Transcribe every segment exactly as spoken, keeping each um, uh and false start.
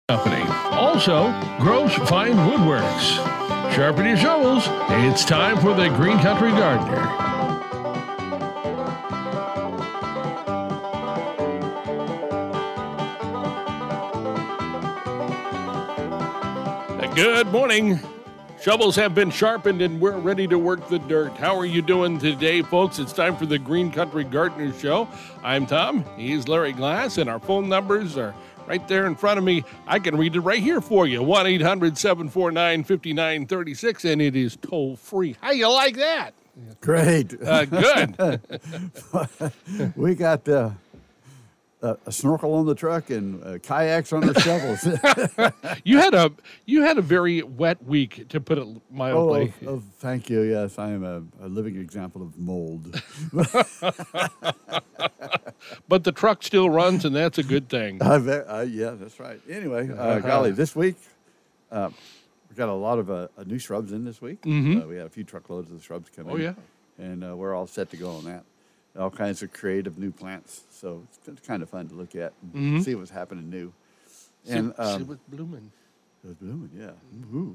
Company. Also, Gross Fine Woodworks. Sharpen your shovels. It's time for the Green Country Gardener. Good morning. Shovels have been sharpened and we're ready to work the dirt. How are you doing today, folks? It's time for the Green Country Gardener Show. I'm Tom. He's Larry Glass, and our phone numbers are right there in front of me. I can read it right here for you. one eight hundred seven four nine five nine three six, and it is toll free. How you like that? Great. Uh, good. We got uh, a, a snorkel on the truck and uh, kayaks on the shovels. You had a you had a very wet week, to put it mildly. Oh, oh, thank you. Yes, I am a, a living example of mold. But the truck still runs, and that's a good thing. I bet, uh, yeah, that's right. Anyway, uh, golly, this week uh, we got a lot of uh, new shrubs in this week. Mm-hmm. Uh, we had a few truckloads of shrubs come Oh, in. yeah. And uh, we're all set to go on that. All kinds of creative new plants. So it's kind of fun to look at and Mm-hmm. see what's happening new. See, And um, see what's blooming. It was blooming, yeah. Ooh.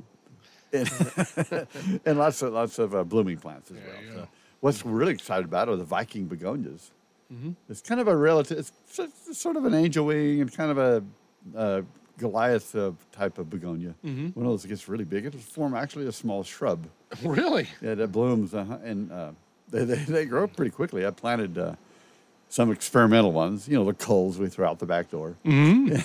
And, and lots of lots of uh, blooming plants as There well. you So go. what's we're really excited about are the Viking begonias. Mm-hmm. It's kind of a relative. It's, so- it's sort of an angel wing and kind of a uh, Goliath uh, type of begonia. Mm-hmm. One of those that gets really big. It'll form actually a small shrub. Really? Yeah, that blooms uh, and uh, they, they they grow up pretty quickly. I planted uh, some experimental ones. You know, the culls we throw out the back door, Mm-hmm.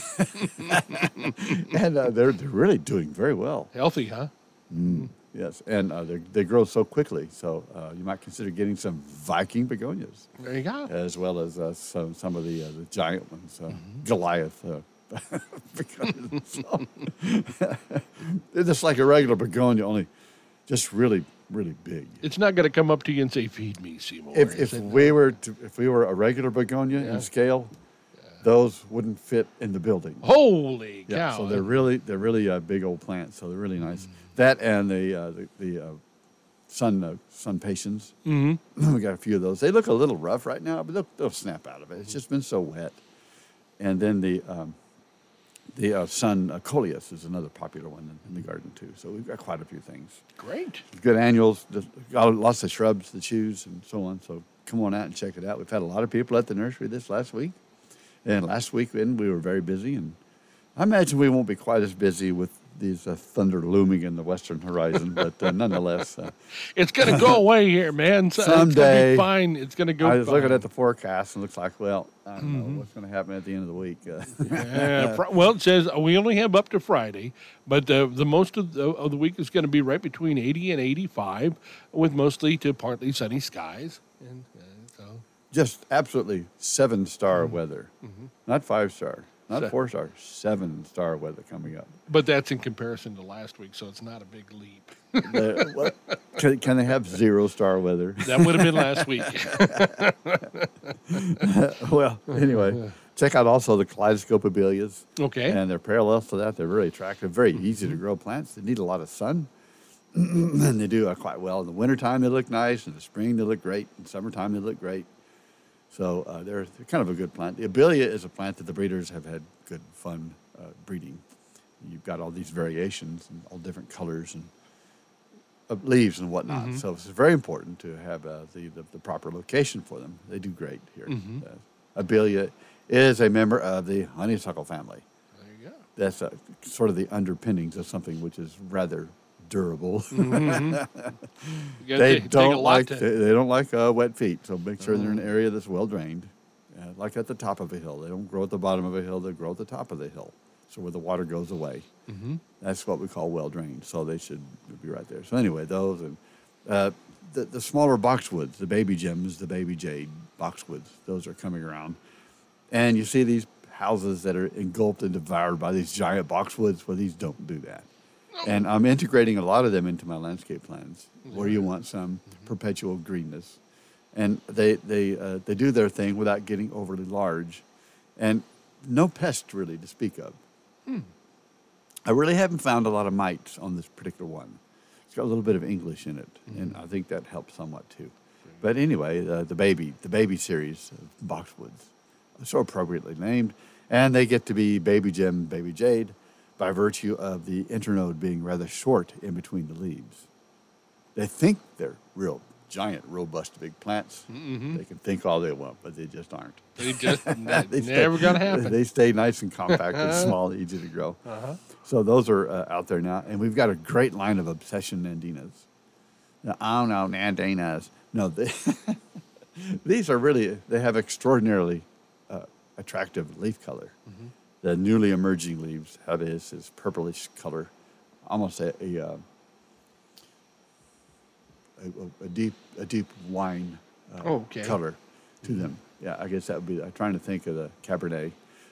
and uh, they're they're really doing very well. Healthy, huh? Yes, and uh, they they grow so quickly. So uh, you might consider getting some Viking begonias, There you go. as well as uh, some some of the uh, the giant ones, uh, Mm-hmm. Goliath. Uh, begonias. So, they're just like a regular begonia, only just really really big. It's not going to come up to you and say, "Feed me, Seymour." If is if it? we were to, if we were a regular begonia Yeah. in scale, those wouldn't fit in the building. Holy Yeah, cow! so they're really they're really uh, big old plants. So they're really nice. That and the uh, the, the uh, sun uh, sun patience. Mm-hmm. We got a few of those. They look a little rough right now, but they'll, they'll snap out of it. It's just been so wet. And then the um, the uh, sun uh, coleus is another popular one in, in the garden too. So we've got quite a few things. Great. Good annuals, just got lots of shrubs to choose and so on. So come on out and check it out. We've had a lot of people at the nursery this last week. And last weekend we were very busy. And I imagine we won't be quite as busy with these uh, thunder looming in the western horizon. But uh, nonetheless, uh, It's going to go away here, man. So It's going to Someday. be fine. It's going to go. I was looking fine. at the forecast and it looks like, well, I don't Mm-hmm. know what's going to happen at the end of the week. Uh, Yeah, fr- well, it says we only have up to Friday, but uh, the most of the, of the week is going to be right between eighty and eighty-five, with mostly to partly sunny skies. And uh, so, just absolutely seven-star weather. Not five-star, not Se- four-star, seven-star weather coming up. but that's in comparison to last week, so it's not a big leap. Uh, what- can, can they have zero-star weather? That would have been last week. Well, anyway, check out also the kaleidoscope abelias. Okay. And they're parallels to that. They're really attractive, very easy to grow plants. They need a lot of sun. And they do uh, quite well. In the wintertime, they look nice. In the spring, they look great. In summertime, they look great. So uh, they're, they're kind of a good plant. The abelia is a plant that the breeders have had good fun uh, breeding. You've got all these variations and all different colors and uh, leaves and whatnot. So it's very important to have uh, the, the, the proper location for them. They do great here. Uh, abelia is a member of the honeysuckle family. There you go. That's uh, sort of the underpinnings of something which is rather durable. You gotta they take- take a don't lot like to- they, they don't like uh, wet feet, so make sure they're in an area that's well drained, uh, like at the top of a hill. They don't grow at the bottom of a hill; they grow at the top of the hill, so where the water goes away. Mm-hmm. That's what we call well drained. So they should be right there. So anyway, those and uh, the the smaller boxwoods, the baby gems, the baby jade boxwoods, those are coming around, and you see these houses that are engulfed and devoured by these giant boxwoods. Well, these don't do that. And I'm integrating a lot of them into my landscape plans, where you want some perpetual greenness, and they they uh, they do their thing without getting overly large, and no pests really to speak of. I really haven't found a lot of mites on this particular one. It's got a little bit of English in it, and I think that helps somewhat too. But anyway, uh, the baby the baby series of boxwoods, so appropriately named, and they get to be baby gem, baby jade. by virtue of the internode being rather short in between the leaves. They think they're real giant, robust, big plants. Mm-hmm. They can think all they want, but they just aren't. They just they stay, never going to happen. They stay nice and compact and small, easy to grow. Uh-huh. So those are uh, out there now. And we've got a great line of Obsession Nandinas. Now, I don't know, Nandinas. No, they these are really, they have extraordinarily uh, attractive leaf color. Mm-hmm. The newly emerging leaves have this, this purplish color, almost a, a, uh, a, a deep a deep wine uh, oh, okay. color to mm-hmm. them. Yeah, I guess that would be, I'm trying to think of the Cabernet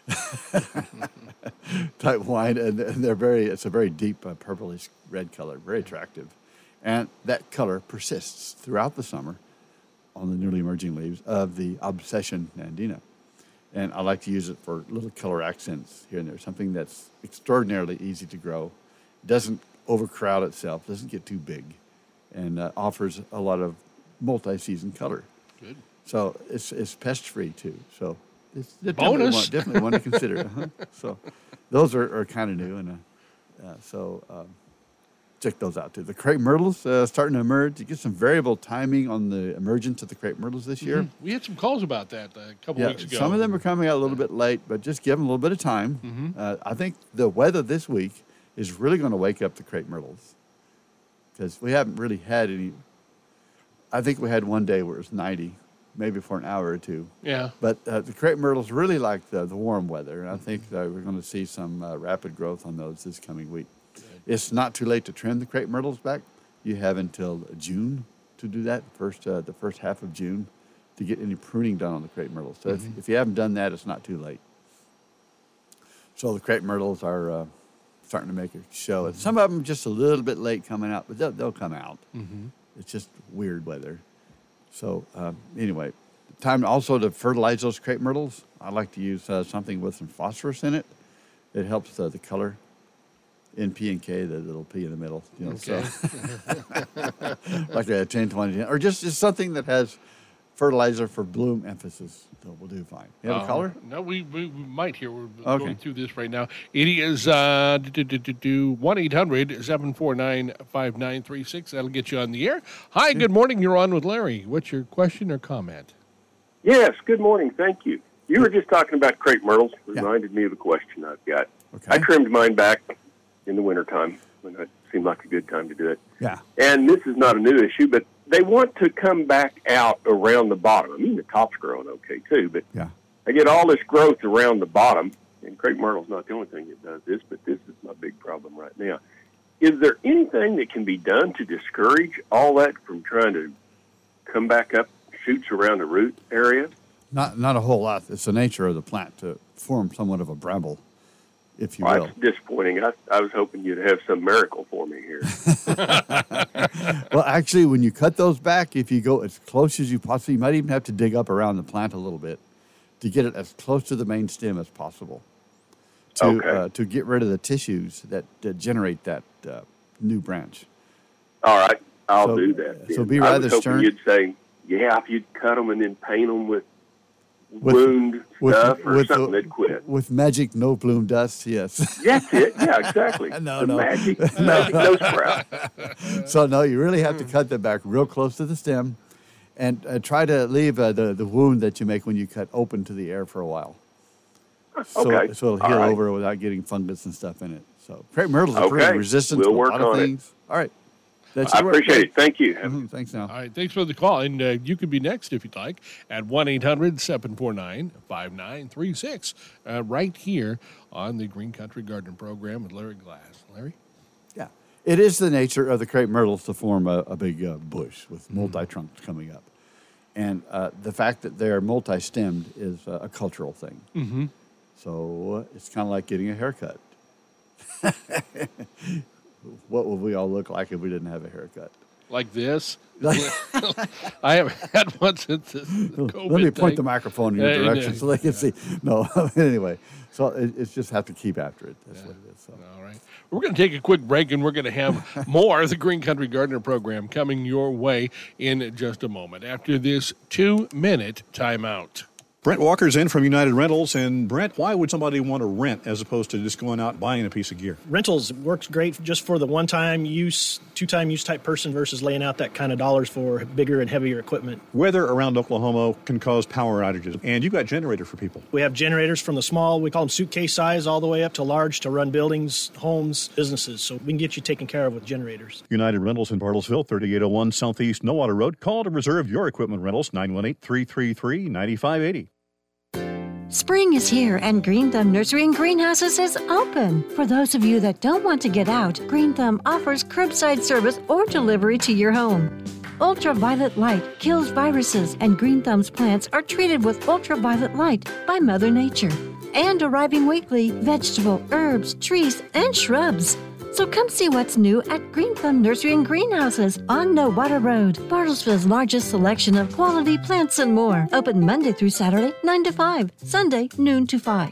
type wine, and, and they're very, it's a very deep uh, purplish red color, very attractive. And that color persists throughout the summer on the newly emerging leaves of the Obsession Nandina. And I like to use it for little color accents here and there, something that's extraordinarily easy to grow, doesn't overcrowd itself, doesn't get too big, and uh, offers a lot of multi-season color. Good. So it's it's pest-free, too. So it's Bonus. Definitely one, definitely one to consider. Uh-huh. So those are, are kind of new. And uh, uh, so um, check those out, too. The crepe myrtles uh, starting to emerge. You get some variable timing on the emergence of the crepe myrtles this year. Mm-hmm. We had some calls about that uh, a couple yeah, weeks ago. Some of them are coming out a little bit late, but just give them a little bit of time. Mm-hmm. Uh, I think the weather this week is really going to wake up the crepe myrtles because we haven't really had any. I think we had one day where it was ninety, maybe for an hour or two. Yeah. But uh, the crepe myrtles really like the, the warm weather, and I think uh, we're going to see some uh, rapid growth on those this coming week. Good. It's not too late to trim the crepe myrtles back. You have until June to do that, first uh, the first half of June, to get any pruning done on the crepe myrtles. So mm-hmm. if, if you haven't done that, it's not too late. So the crepe myrtles are uh, starting to make a show. Mm-hmm. And some of them just a little bit late coming out, but they'll, they'll come out. Mm-hmm. It's just weird weather. So um, anyway, time also to fertilize those crepe myrtles. I like to use uh, something with some phosphorus in it. It helps uh, the color. N, P, and K, the little P in the middle. You know, okay. So like a ten, twenty, or just, just something that has fertilizer for bloom emphasis. So we'll do fine. You have uh, a caller? No, we, we, we might here. We're okay. going through this right now. It is uh, one eight hundred seven four nine five nine three six. That'll get you on the air. Hi, good morning. You're on with Larry. What's your question or comment? Yes, good morning. Thank you. You were just talking about crepe myrtles. Reminded yeah. me of a question I've got. Okay. I trimmed mine back in the wintertime when it seemed like a good time to do it. Yeah. And this is not a new issue, but they want to come back out around the bottom. I mean, the top's growing okay, too, but yeah. I get all this growth around the bottom, and crepe myrtle's not the only thing that does this, but this is my big problem right now. Is there anything that can be done to discourage all that from trying to come back up shoots around the root area? Not not a whole lot. It's the nature of the plant to form somewhat of a bramble, if you well, will. That's disappointing. I, I was hoping you'd have some miracle for me here. Well, actually, when you cut those back, if you go as close as you possibly, you might even have to dig up around the plant a little bit to get it as close to the main stem as possible to okay. uh, to get rid of the tissues that, that generate that uh, new branch. All right, I'll so, do that. So then. be rather I was hoping stern. You'd say, yeah, if you'd cut them and then paint them with, with wound with, stuff or with something, the, they'd quit. With magic no bloom dust, yes. That's it. Yeah, exactly. no, the no. magic, magic no sprout. So, no, you really have to cut them back real close to the stem and uh, try to leave uh, the, the wound that you make when you cut open to the air for a while. So, Okay. so it'll heal right. over without getting fungus and stuff in it. So crepe myrtles are Okay. pretty resistant We'll to a work lot of on it. things. All right. That's I your work. appreciate it. Thank you. Mhm, Thanks now. All right, thanks for the call. And uh, you could be next if you'd like at one eight hundred seven four nine five nine three six uh, right here on the Green Country Gardening Program with Larry Glass. Larry? Yeah. It is the nature of the crepe myrtles to form a, a big uh, bush with multi-trunks coming up. And uh, the fact that they're multi-stemmed is uh, a cultural thing. Mm-hmm. So uh, it's kind of like getting a haircut. What would we all look like if we didn't have a haircut? Like this? I haven't had one since the COVID Let me point thing. the microphone in your Yeah, direction yeah, so they can see. No, anyway. So it, it's just have to keep after it. That's Yeah. what it is. So. All right. We're going to take a quick break, and we're going to have more of the Green Country Gardener program coming your way in just a moment after this two-minute timeout. Brent Walker's in from United Rentals. And Brent, why would somebody want to rent as opposed to just going out and buying a piece of gear? Rentals works great just for the one-time use, two-time use type person versus laying out that kind of dollars for bigger and heavier equipment. Weather around Oklahoma can cause power outages, and you've got generator for people. We have generators from the small, we call them suitcase size, all the way up to large to run buildings, homes, businesses. So we can get you taken care of with generators. United Rentals in Bartlesville, thirty-eight oh one Southeast Nowater Road. Call to reserve your equipment rentals, nine one eight, three three three, nine five eight zero. Spring is here and Green Thumb Nursery and Greenhouses is open. For those of you that don't want to get out, Green Thumb offers curbside service or delivery to your home. Ultraviolet light kills viruses, and Green Thumb's plants are treated with ultraviolet light by Mother Nature. And arriving weekly, vegetable, herbs, trees, and shrubs. So come see what's new at Green Thumb Nursery and Greenhouses on Nowater Road, Bartlesville's largest selection of quality plants and more. Open Monday through Saturday, nine to five, Sunday, noon to five.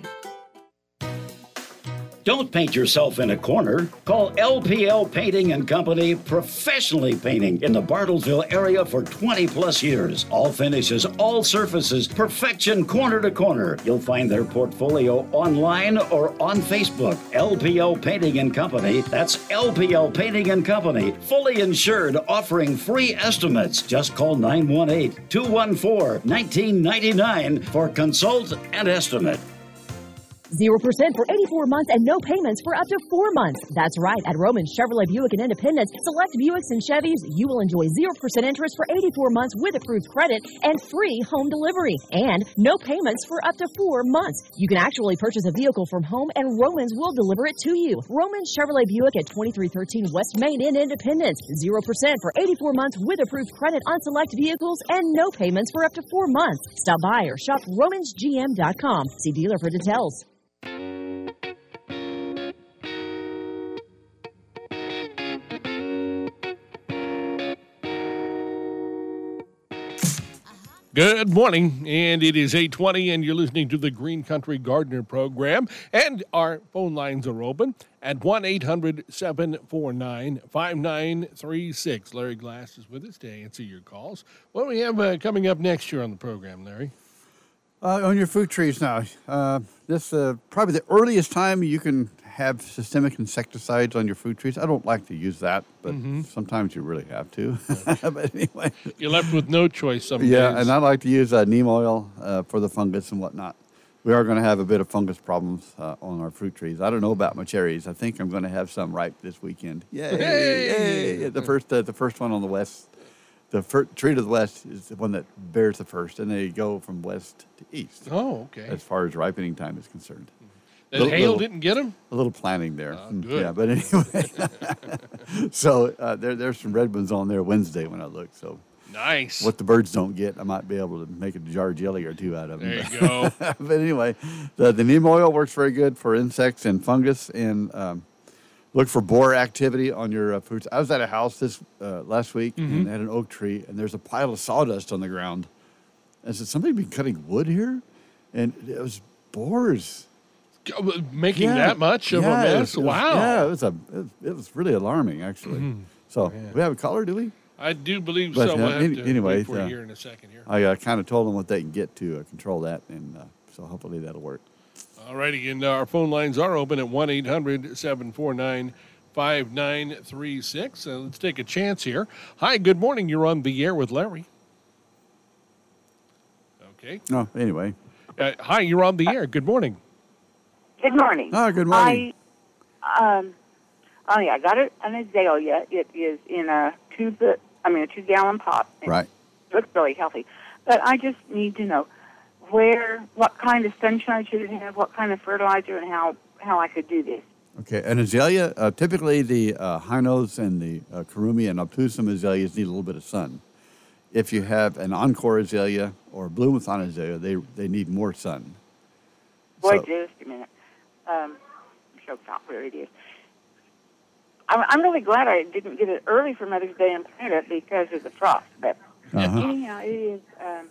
Don't paint yourself in a corner. Call L P L Painting and Company, professionally painting in the Bartlesville area for twenty plus years. All finishes, all surfaces, perfection corner to corner. You'll find their portfolio online or on Facebook. L P L Painting and Company. That's L P L Painting and Company. Fully insured, offering free estimates. Just call nine one eight, two one four, one nine nine nine for consult and estimate. zero percent for eighty-four months and no payments for up to four months. That's right. At Roman Chevrolet Buick and Independence, select Buicks and Chevys, you will enjoy zero percent interest for eighty-four months with approved credit and free home delivery. And no payments for up to four months. You can actually purchase a vehicle from home and Romans will deliver it to you. Roman Chevrolet Buick at twenty-three thirteen West Main in Independence. zero percent for eighty-four months with approved credit on select vehicles and no payments for up to four months. Stop by or shop romans g m dot com. See dealer for details. Good morning, and it is eight twenty, and you're listening to the Green Country Gardener program, and our phone lines are open at one eight hundred, seven four nine, five nine three six. Larry Glass is with us to answer your calls. What do we have uh, coming up next year on the program, Larry? Uh, on your fruit trees now, uh, this uh, probably the earliest time you can have systemic insecticides on your fruit trees. I don't like to use that, but mm-hmm. sometimes you really have to. But anyway, you're left with no choice some yeah, days. and I like to use uh, neem oil uh, for the fungus and whatnot. We are going to have a bit of fungus problems uh, on our fruit trees. I don't know about my cherries. I think I'm going to have some ripe this weekend. Yay! Hey! Yay. The first, uh, the first one on the west. The fir- tree to the west is the one that bears the first, and they go from west to east. Oh, okay. As far as ripening time is concerned. That little, hail little, didn't get them? A little planting there. Oh, good. Yeah, but anyway. so uh, there, there's some red ones on there Wednesday when I look. So nice. What the birds don't get, I might be able to make a jar jelly or two out of them. There you go. But anyway, the, the neem oil works very good for insects and fungus, and um, look for borer activity on your uh, fruits. I was at a house this uh, last week mm-hmm. and had an oak tree, and there's a pile of sawdust on the ground. I said, somebody been cutting wood here? And it was borers. Making yeah. that much of yeah, a mess? It was, it was, wow. Yeah, it was, a, it was, it was really alarming, actually. Mm-hmm. So, yeah. we have a caller, do we? I do believe but, so. Uh, we'll have any, to anyway, wait for uh, you here in a second here. I uh, kind of told them what they can get to uh, control that, and uh, so hopefully that'll work. All righty, and our phone lines are open at one eight hundred, seven four nine, five nine three six. Uh, let's take a chance here. Hi, good morning. You're on the air with Larry. Okay. No, anyway. Uh, hi, you're on the air. Good morning. Good morning. Oh, good morning. I, um, oh yeah, I got it an azalea. It is in a two foot, I mean a two gallon pot. Right. It looks really healthy, but I just need to know where, what kind of sunshine should it have, what kind of fertilizer, and how how I could do this. Okay, an azalea. Uh, typically, the uh, Hynos and the uh, Karumi and obtusum azaleas need a little bit of sun. If you have an encore azalea or blue-mathon azalea, they they need more sun. Boy, so, just a minute. Um, I'm choked out where it is. I'm, I'm really glad I didn't get it early for Mother's Day and plant it because of the frost. But uh-huh. anyhow, it is. Um,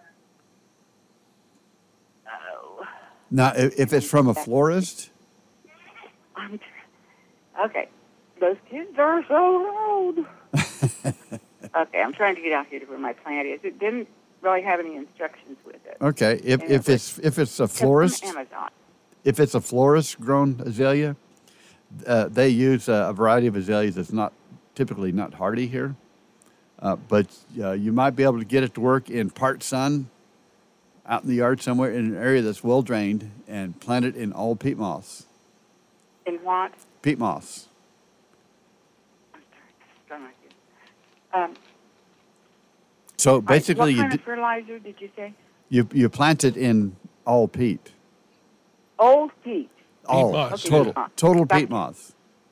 oh. Now, if, if it's from a florist. I'm, okay, those kids are so old. Okay, I'm trying to get out here to where my plant is. It didn't really have any instructions with it. Okay, if And if it it's if it's a Just florist, from Amazon. if it's a florist grown azalea, uh, they use uh, a variety of azaleas that's not typically not hardy here, uh, but uh, you might be able to get it to work in part sun, out in the yard somewhere in an area that's well drained, and plant it in all peat moss. In what? Peat moss. I'm sorry, I just don't like it. Um, So basically, what kind you of fertilizer did you say? you you plant it in all peat. Old peat. All moss. total Okay. total Gotcha. peat moss.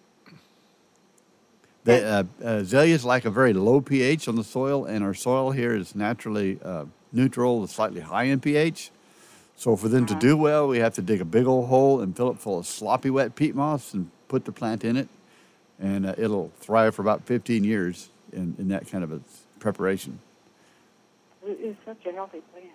The uh, azaleas like a very low pH on the soil, and our soil here is naturally uh, neutral, slightly high in pH. So for them Uh-huh. to do well, we have to dig a big old hole and fill it full of sloppy wet peat moss and put the plant in it, and uh, it'll thrive for about fifteen years in, in that kind of a preparation. It is such a healthy plant.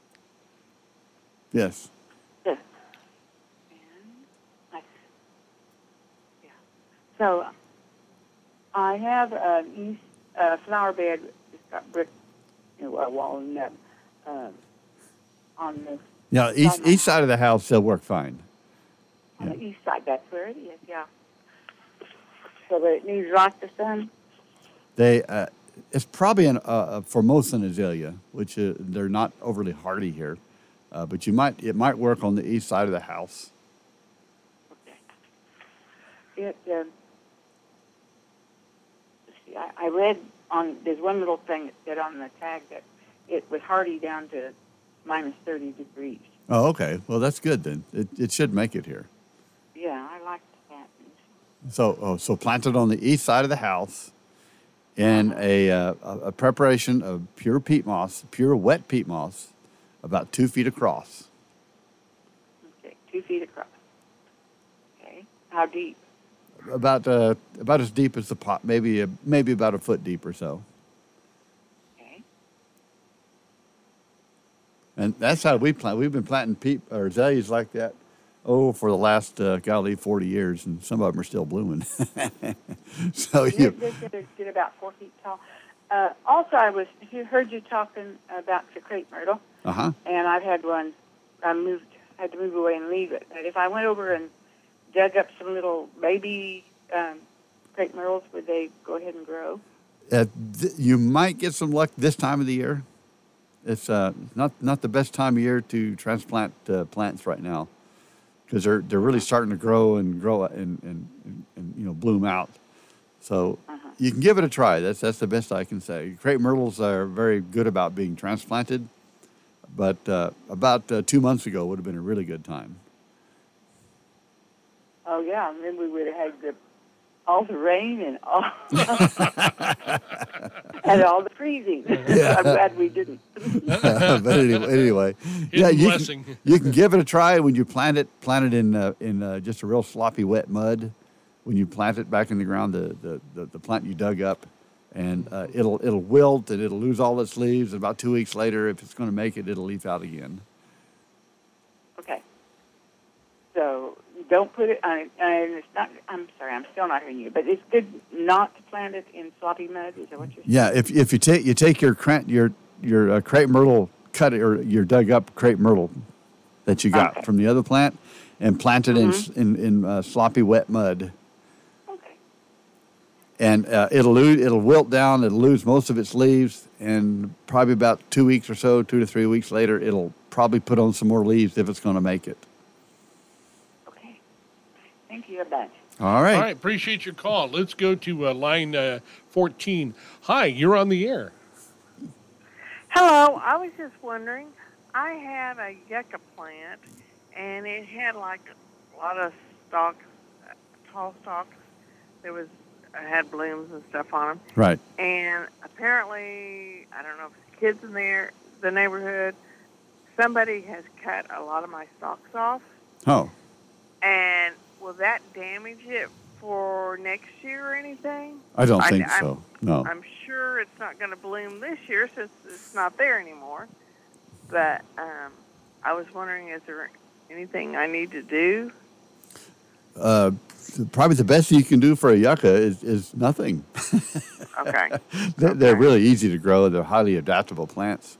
Yes. Yeah. And I, yeah. So I have an east uh, flower bed. It's got brick, you know, a wall and that uh, on the Yeah, east east side of the house, they'll work fine. on the east side. That's where it is. Yeah. So that it needs lots of sun. They, uh, it's probably an uh, Formosan azalea, which uh, they're not overly hardy here, uh, but you might it might work on the east side of the house. Okay. It. Um, see, I, I read on there's one little thing that said on the tag that it was hardy down to minus thirty degrees. Oh, okay. Well, that's good then. It it should make it here. Yeah, I like that. So oh, so plant it on the east side of the house, in a uh, a a preparation of pure peat moss, pure wet peat moss, about two feet across. Okay, two feet across. Okay, how deep? About uh, about as deep as the pot, maybe a, maybe about a foot deep or so. Okay. And that's how we plant. We've been planting peat or azaleas like that, oh, for the last uh, golly forty years, and some of them are still blooming. so you. This is get about four feet tall. Uh, also, I was you heard you talking about the crepe myrtle, Uh huh. and I've had one. I moved, had to move away and leave it. But if I went over and dug up some little baby um, crepe myrtles, would they go ahead and grow? Uh, th- you might get some luck this time of the year. It's uh, not not the best time of year to transplant uh, plants right now, because they're they're really starting to grow and grow and and, and, and you know bloom out. So Uh-huh. you can give it a try. That's that's the best I can say. Crepe myrtles are very good about being transplanted, but uh, about uh, two months ago would have been a really good time. Oh yeah, and then we would have had the, all the rain and all and all the freezing. Yeah. I'm glad we didn't. but anyway, anyway yeah, you blessing. can, you can give it a try when you plant it. Plant it in uh, in uh, just a real sloppy, wet mud. When you plant it back in the ground, the the, the, the plant you dug up, and uh, it'll it'll wilt and it'll lose all its leaves. And about two weeks later, if it's going to make it, it'll leaf out again. Okay. So don't put it on. And it's not. I'm sorry. I'm still not hearing you. But it's good not to plant it in sloppy mud. Is that what you're saying? Yeah, if if you take you take your cran- your your uh, crepe myrtle cut or your dug up crepe myrtle that you got Okay. from the other plant, and plant it Mhm. in in, in uh, sloppy wet mud. Okay. And uh, it'll lose, it'll wilt down. It'll lose most of its leaves, and probably about two weeks or so, two to three weeks later, it'll probably put on some more leaves if it's going to make it. Okay. Thank you a bunch. All right. All right, appreciate your call. Let's go to uh, line uh, fourteen. Hi, you're on the air. Hello, I was just wondering, I had a yucca plant, and it had like a lot of stalks, uh, tall stalks. There was, uh, had blooms and stuff on them. Right. And apparently, I don't know if it's kids in there, the neighborhood, somebody has cut a lot of my stalks off. Oh. And will that damage it for next year or anything? I don't I- think I'm- so. No. I'm sure it's not going to bloom this year since it's not there anymore. But um, I was wondering, is there anything I need to do? Uh, probably the best you can do for a yucca is, is nothing. Okay. they're, they're really easy to grow. They're highly adaptable plants.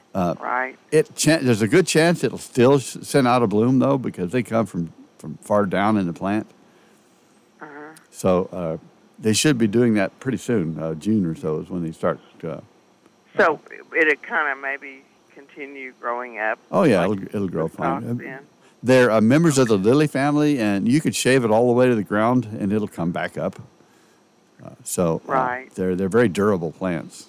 Uh, right. It ch- there's a good chance it'll still sh- send out a bloom though, because they come from, from far down in the plant. Uh-huh. So uh, they should be doing that pretty soon. Uh, June or so is when they start. Uh, So it'd kind of maybe continue growing up. oh yeah, like it'll, it'll grow the fine. stalks then. They're uh, members of the lily family, and you could shave it all the way to the ground, and it'll come back up. Uh, so uh, Right. they're they're very durable plants.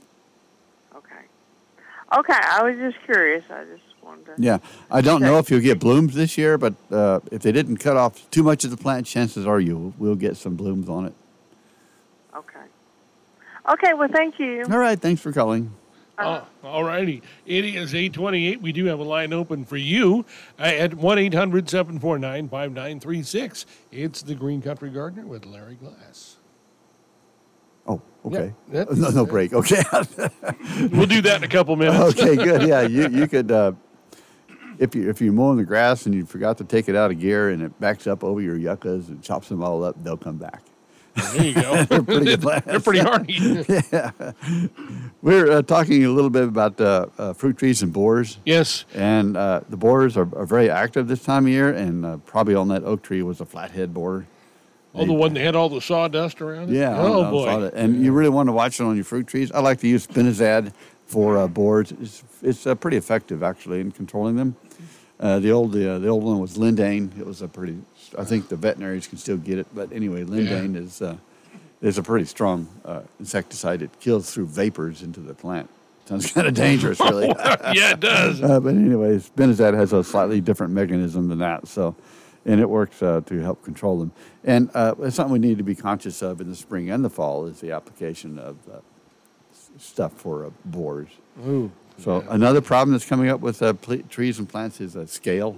Okay. Okay, I was just curious. I just wanted to. Yeah, I don't know if you'll get blooms this year, but uh, if they didn't cut off too much of the plant, chances are you will get some blooms on it. Okay. Okay, well, thank you. All right, thanks for calling. Oh, all righty. It is eight twenty-eight. We do have a line open for you uh, at one eight hundred seven four nine five nine three six. It's the Green Country Gardener with Larry Glass. Oh, okay. Yep, yep. no, no break. Okay. We'll do that in a couple minutes. Okay, good. Yeah, you you could uh, if you if you're mowing the grass and you forgot to take it out of gear and it backs up over your yuccas and chops them all up, they'll come back. There you go. They're pretty good plants. They're pretty hardy. Yeah. We're uh, talking a little bit about uh, uh, fruit trees and borers. Yes. And uh, the borers are, are very active this time of year, and uh, probably on that oak tree was a flathead borer. Oh, the one that had all the sawdust around it? Yeah. Oh, I boy. saw that. And you really want to watch it on your fruit trees. I like to use Spinazad for uh, borers. It's, it's uh, pretty effective, actually, in controlling them. Uh, the old the, uh, the old one was Lindane. It was a pretty, I think the veterinaries can still get it. But anyway, Lindane yeah. is, uh, is a pretty strong uh, insecticide. It kills through vapors into the plant. Sounds kind of dangerous, really. Yeah, it does. Uh, but anyway, Spinazad has a slightly different mechanism than that. So, and it works uh, to help control them. And uh, it's something we need to be conscious of in the spring and the fall is the application of uh, stuff for uh, borers. Ooh. So yeah. Another problem that's coming up with uh, pl- trees and plants is uh, scale.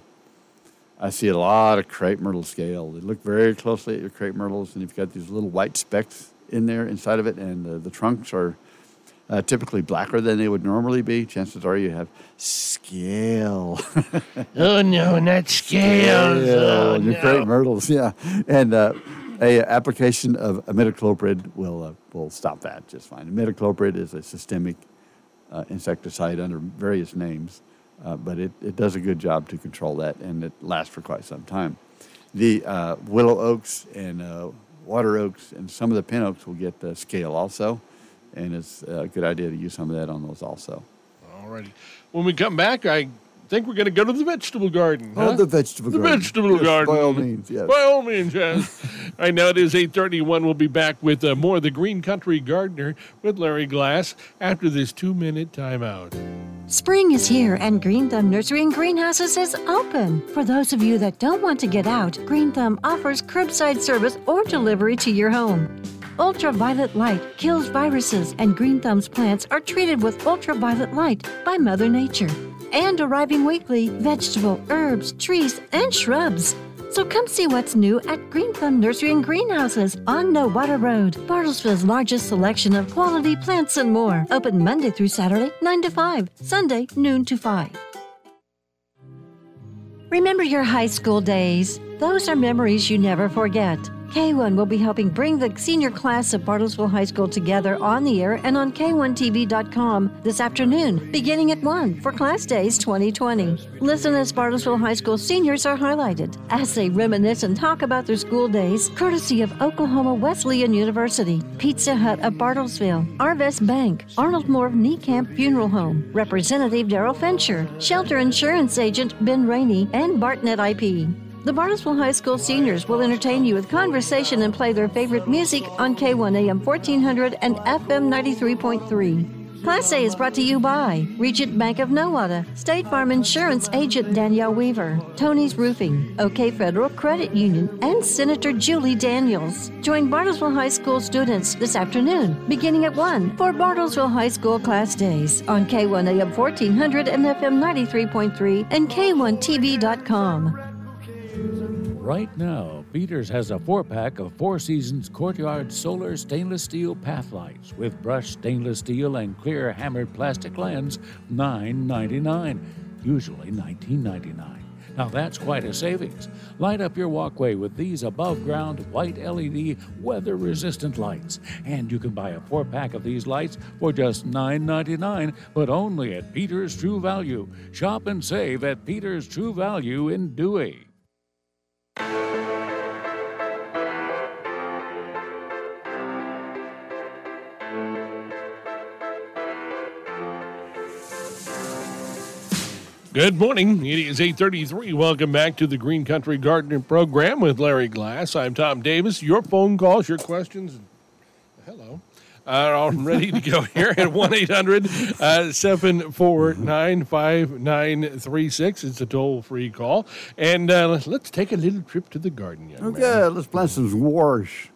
I see a lot of crepe myrtle scale. They look very closely at your crepe myrtles, and you've got these little white specks in there inside of it, and uh, the trunks are uh, typically blacker than they would normally be. Chances are you have scale. Oh, no, not scales. Scale Oh, on your no. crepe myrtles, yeah. And uh, a application of imidacloprid will uh, will stop that just fine. Imidacloprid is a systemic uh, insecticide under various names, uh, but it, it does a good job to control that, and it lasts for quite some time. The uh, willow oaks and uh, water oaks and some of the pin oaks will get the scale also, and it's a good idea to use some of that on those also. All righty. When we come back, I think we're going to go to the vegetable garden. Oh, huh? the vegetable the garden. vegetable Yes, garden. by all means, yes. By all means, yes. Right now it is eight thirty-one. We'll be back with uh, more of the Green Country Gardener with Larry Glass after this two-minute timeout. Spring is here and Green Thumb Nursery and Greenhouses is open. For those of you that don't want to get out, Green Thumb offers curbside service or delivery to your home. Ultraviolet light kills viruses, and Green Thumb's plants are treated with ultraviolet light by Mother Nature. And arriving weekly, vegetable, herbs, trees, and shrubs. So come see what's new at Green Thumb Nursery and Greenhouses on Nowata Road, Bartlesville's largest selection of quality plants and more. Open Monday through Saturday, nine to five, Sunday, noon to five. Remember your high school days. Those are memories you never forget. K one will be helping bring the senior class of Bartlesville High School together on the air and on K one T V dot com this afternoon, beginning at one for Class Days twenty twenty. Listen as Bartlesville High School seniors are highlighted as they reminisce and talk about their school days, courtesy of Oklahoma Wesleyan University, Pizza Hut of Bartlesville, Arvest Bank, Arnold Moore Niekamp Funeral Home, Representative Darrell Fincher, Shelter Insurance Agent Ben Rainey, and Bartnet I P. The Bartlesville High School seniors will entertain you with conversation and play their favorite music on K one A M fourteen hundred and F M ninety-three point three. Class A is brought to you by Regent Bank of Nowata, State Farm Insurance Agent Danielle Weaver, Tony's Roofing, OK Federal Credit Union, and Senator Julie Daniels. Join Bartlesville High School students this afternoon, beginning at one, for Bartlesville High School Class Days on K one A M fourteen hundred and F M ninety-three point three and K one T V dot com. Right now, Peters has a four-pack of Four Seasons Courtyard Solar Stainless Steel Path Lights with brushed stainless steel and clear hammered plastic lens, nine ninety-nine, usually nineteen ninety-nine. Now that's quite a savings. Light up your walkway with these above-ground white L E D weather-resistant lights. And you can buy a four-pack of these lights for just nine ninety-nine, but only at Peter's True Value. Shop and save at Peter's True Value in Dewey. Good morning. It is eight thirty-three. Welcome back to the Green Country Gardening Program with Larry Glass. I'm Tom Davis. Your phone calls, your questions, hello, are all ready to go here at one eight hundred seven four nine five nine three six. It's a toll-free call. And uh, let's take a little trip to the garden, young Okay, man. let's plant some squash.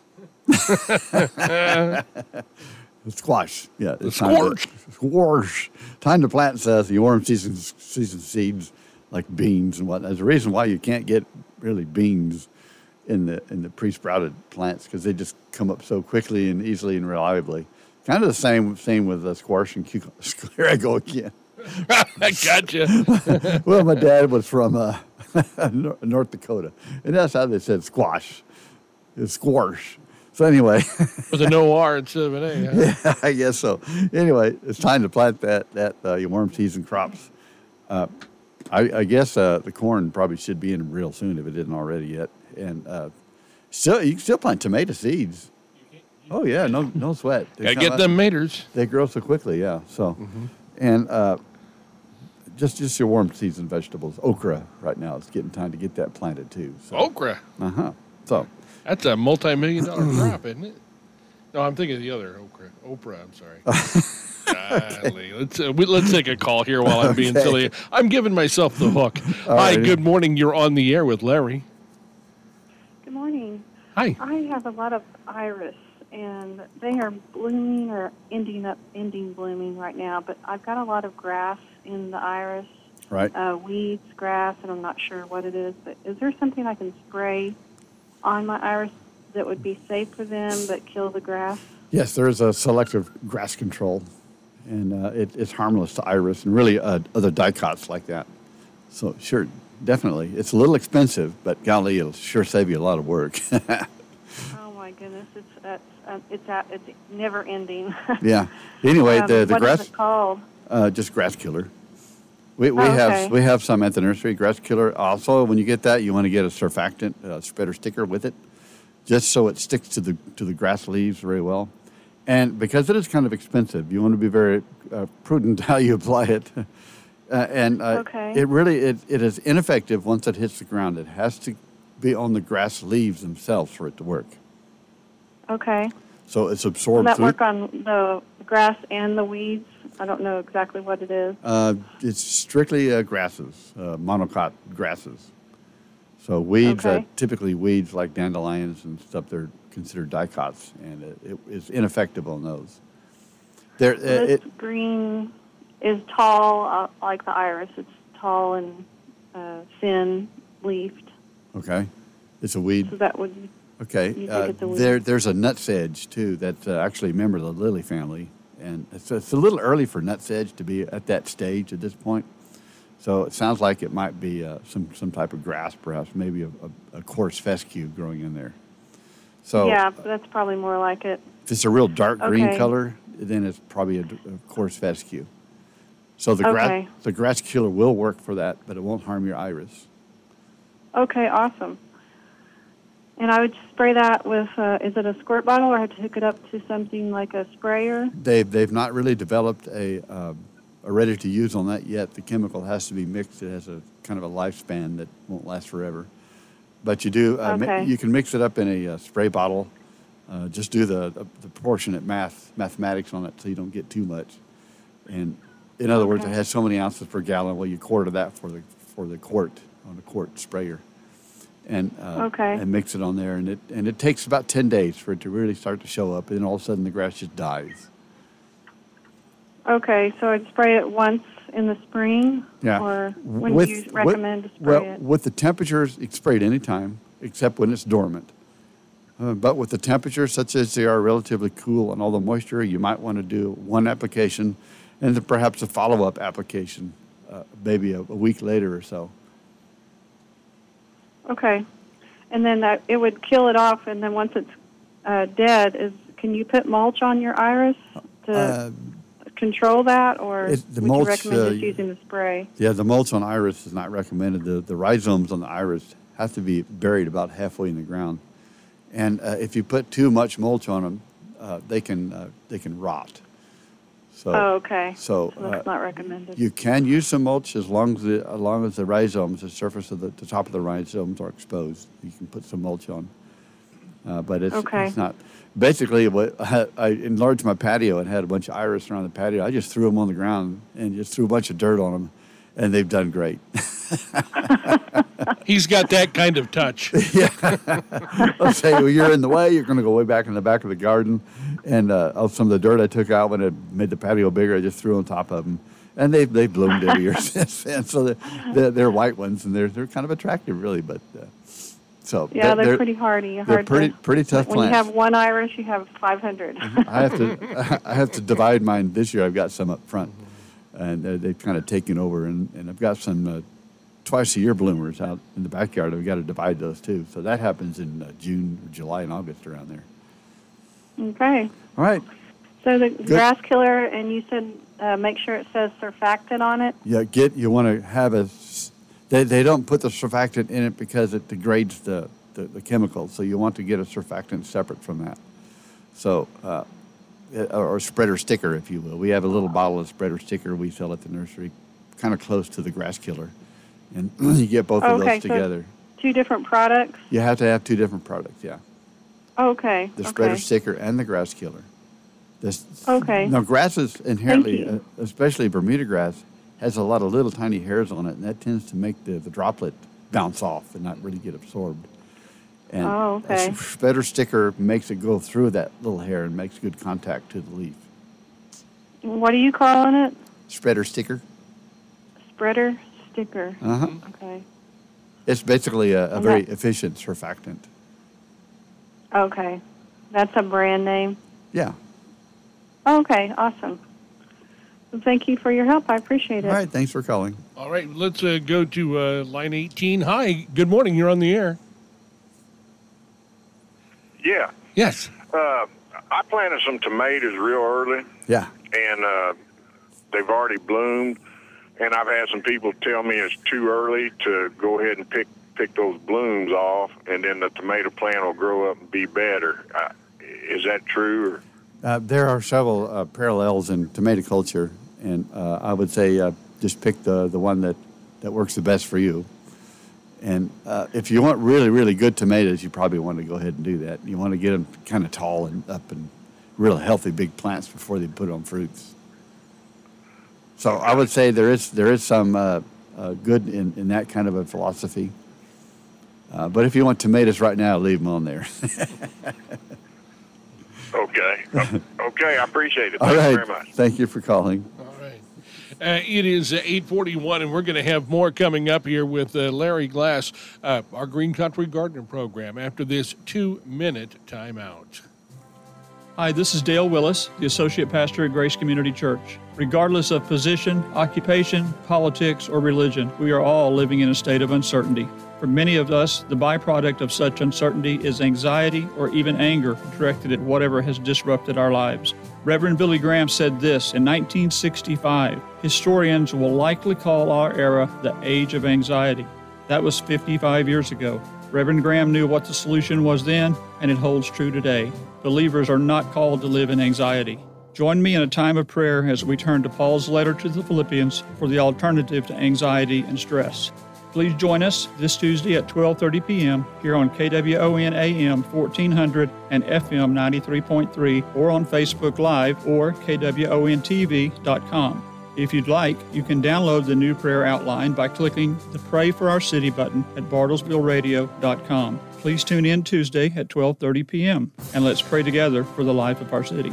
Squash. Yeah. It's Squash. Time to, squash. Time to plant uh, the warm season, season seeds like beans and whatnot. There's a reason why you can't get really beans in the in the pre-sprouted plants because they just come up so quickly and easily and reliably. Kind of the same same with uh, squash and cucumbers. Here I go again. I gotcha. Well, my dad was from uh, North Dakota, and that's how they said squash. It's squash. So anyway. With a no R instead of an A. Huh? Yeah, I guess so. Anyway, it's time to plant that that uh, your warm season crops. Uh, I, I guess uh, the corn probably should be in real soon if it isn't already yet. And uh, still, you can still plant tomato seeds. Oh yeah, no no sweat. They Gotta come get out- them maters. They grow so quickly, yeah. So, Mm-hmm. and uh, just just your warm season vegetables. Okra right now. It's getting time to get that planted too. So. Okra. Uh huh. So. That's a multi-million dollar crop, isn't it? No, I'm thinking of the other okra. Oprah, I'm sorry. Golly, let's uh, we, let's take a call here while I'm being Okay. silly. I'm giving myself the hook. All Hi, righty. good morning. You're on the air with Larry. Good morning. Hi. I have a lot of iris, and they are blooming or ending up ending blooming right now. But I've got a lot of grass in the iris, Right. uh, weeds, grass, and I'm not sure what it is. But is there something I can spray on my iris that would be safe for them but kill the grass? Yes, there is a selective grass control, and uh, it, it's harmless to iris and really uh, other dicots like that. So sure, definitely. It's a little expensive, but golly, it'll sure save you a lot of work. Oh my goodness, it's uh, uh, it's uh, it's never ending. Yeah. Anyway, Um, the, the what grass, is it called? uh, just grass killer. We, we Oh, have okay. we have some at the nursery, grass killer. Also, when you get that, you want to get a surfactant uh, spreader sticker with it, just so it sticks to the to the grass leaves very well. And because it is kind of expensive, you want to be very uh, prudent how you apply it. Uh, and uh, Okay. it really it, it is ineffective once it hits the ground. It has to be on the grass leaves themselves for it to work. Okay. So it's Will absorbed that through. work on the grass and the weeds? I don't know exactly what it is. Uh, it's strictly uh, grasses, uh, monocot grasses. So weeds, uh, Okay. typically weeds like dandelions and stuff, they're considered dicots, and it, it is ineffective on those. There, uh, This it, green is tall, uh, like the iris. It's tall and uh, thin leafed. okay, it's a weed. So that would. Okay, You think uh, it's a weed? there, there's a nutsedge too that's uh, actually a member of the lily family, and it's, it's a little early for nutsedge to be at that stage at this point. So it sounds like it might be uh, some some type of grass, perhaps maybe a, a, a coarse fescue growing in there. So yeah, that's probably more like it. if it's a real dark green Okay. color, then it's probably a, a coarse fescue. So the Okay. grass the grass killer will work for that, but it won't harm your iris. Okay, awesome. And I would spray that with, uh, is it a squirt bottle, or I have to hook it up to something like a sprayer? They've they've not really developed a um, a ready to use on that yet. The chemical has to be mixed. It has a kind of a lifespan that won't last forever. But you do uh, mi- Okay. you can mix it up in a uh, spray bottle. Uh, just do the the proportionate math mathematics on it so you don't get too much. And in other words, it Okay. has so many ounces per gallon. Well, you quarter that for the for the quart on a quart sprayer, and uh, Okay. and mix it on there. And it and it takes about ten days for it to really start to show up. And then all of a sudden, the grass just dies. Okay, so I'd spray it once in the spring? Yeah. Or when With- do you with- recommend to spray well, it? with the temperatures, it's sprayed any time except when it's dormant. Uh, but with the temperatures such as they are relatively cool and all the moisture, you might want to do one application and then perhaps a follow-up application uh, maybe a, a week later or so. Okay. And then that, it would kill it off, and then once it's uh, dead, is can you put mulch on your iris to Uh, control that, or it- the would mulch, you recommend uh, just using the spray? Yeah, the mulch on iris is not recommended. The, the rhizomes on the iris have to be buried about halfway in the ground. And uh, if you put too much mulch on them, uh, they can uh, they can rot. So, oh, okay. So, So that's uh, not recommended. you can use some mulch as long as the as long as the rhizomes, the surface of the, the top of the rhizomes are exposed. You can put some mulch on, uh, but it's, Okay. it's not. Basically, what I, I enlarged my patio and had a bunch of iris around the patio. I just threw them on the ground and just threw a bunch of dirt on them, and they've done great. He's got that kind of touch. Yeah. Let's say, well, you're in the way. You're going to go way back in the back of the garden, and uh, of some of the dirt I took out when it made the patio bigger, I just threw on top of them, and they've they've bloomed every year since then. So they're, they're, they're white ones, and they're they're kind of attractive, really. But uh, so Yeah, they're, they're pretty hardy. They're Hard pretty to, pretty tough when plants. you have one iris, you have five hundred. I have to I have to divide mine this year. I've got some up front, and they're, they've kind of taken over, and, and I've got some uh, twice a year bloomers out in the backyard. I've got to divide those too. So that happens in uh, June, July, and August around there. Okay. All right. So the grass killer, and you said uh, make sure it says surfactant on it. Yeah, get you want to have a. s- They, they don't put the surfactant in it because it degrades the, the, the chemical. So you want to get a surfactant separate from that. So, uh, or, or spreader sticker, if you will. We have a little bottle of spreader sticker we sell at the nursery, kind of close to the grass killer, and you get both of Okay, those so- together. Two different products. You have to have two different products. Yeah, Okay. the spreader okay. sticker and the grass killer. This, Okay. Now, grass is inherently, you. uh, especially Bermuda grass, has a lot of little tiny hairs on it, and that tends to make the, the droplet bounce off and not really get absorbed. And Oh, a okay. s- spreader sticker makes it go through that little hair and makes good contact to the leaf. What are you calling it? Spreader sticker. Spreader sticker. Uh-huh. Okay. It's basically a, a And very that- efficient surfactant. Okay. That's a brand name. Yeah. Okay. Awesome. Well, thank you for your help. I appreciate it. All right. Thanks for calling. All right, let's uh, go to uh, line eighteen. Hi, good morning. You're on the air. Yeah. Yes. Uh, I planted some tomatoes real early, Yeah. and uh, they've already bloomed. And I've had some people tell me it's too early to go ahead and pick pick those blooms off, and then the tomato plant will grow up and be better. Uh, is that true? Or? Uh, there are several uh, parallels in tomato culture, and uh, I would say uh, just pick the, the one that, that works the best for you. And uh, if you want really, really good tomatoes, you probably want to go ahead and do that. You want to get them kind of tall and up and real healthy big plants before they put on fruits. So I would say there is there is some uh, uh, good in, in that kind of a philosophy. Uh, but if you want tomatoes right now, leave them on there. Okay. Okay, I appreciate it. All Thank right. you very much. Thank you for calling. Uh, it is uh, eight forty-one, and we're going to have more coming up here with uh, Larry Glass, uh, our Green Country Gardener program, after this two-minute timeout. Hi, this is Dale Willis, the Associate Pastor at Grace Community Church. Regardless of position, occupation, politics, or religion, we are all living in a state of uncertainty. For many of us, the byproduct of such uncertainty is anxiety or even anger directed at whatever has disrupted our lives. Reverend Billy Graham said this in nineteen sixty-five, historians will likely call our era the Age of Anxiety. That was fifty-five years ago. Reverend Graham knew what the solution was then, and it holds true today. Believers are not called to live in anxiety. Join me in a time of prayer as we turn to Paul's letter to the Philippians for the alternative to anxiety and stress. Please join us this Tuesday at twelve thirty p.m. here on K W O N A M fourteen hundred and F M ninety-three point three, or on Facebook Live or K W O N T V dot com. If you'd like, you can download the new prayer outline by clicking the Pray for Our City button at bartlesville radio dot com. Please tune in Tuesday at twelve thirty p.m. and let's pray together for the life of our city.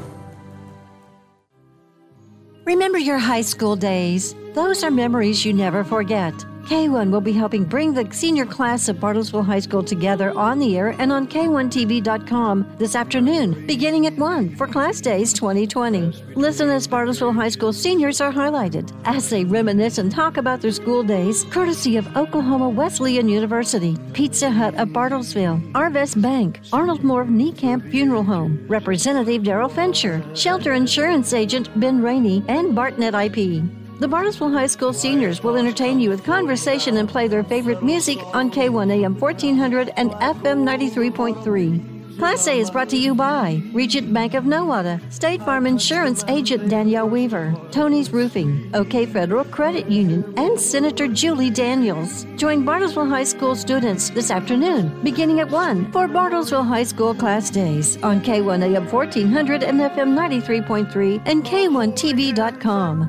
Remember your high school days. Those are memories you never forget. K one will be helping bring the senior class of Bartlesville High School together on the air and on K one T V dot com this afternoon, beginning at one for Class Days twenty twenty. Listen as Bartlesville High School seniors are highlighted as they reminisce and talk about their school days, courtesy of Oklahoma Wesleyan University, Pizza Hut of Bartlesville, Arvest Bank, Arnold Moore Niekamp Funeral Home, Representative Darrell Fincher, Shelter Insurance Agent Ben Rainey, and Bartnet I P. The Bartlesville High School seniors will entertain you with conversation and play their favorite music on K one A M fourteen hundred and F M ninety-three point three. Class A is brought to you by Regent Bank of Nowata, State Farm Insurance Agent Danielle Weaver, Tony's Roofing, OK Federal Credit Union, and Senator Julie Daniels. Join Bartlesville High School students this afternoon, beginning at one, for Bartlesville High School Class Days on K one A M fourteen hundred and F M ninety-three point three and K one T V dot com.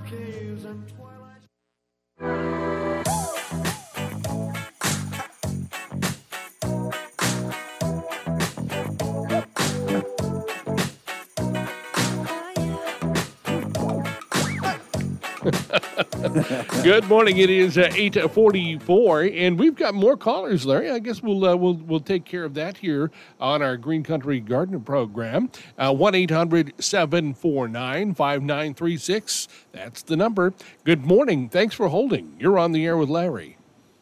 Good morning. It is uh, eight forty-four, and we've got more callers, Larry. I guess we'll uh, we'll we'll take care of that here on our Green Country Gardener program. Uh, one eight hundred seven four nine five nine three six. That's the number. Good morning. Thanks for holding. You're on the air with Larry.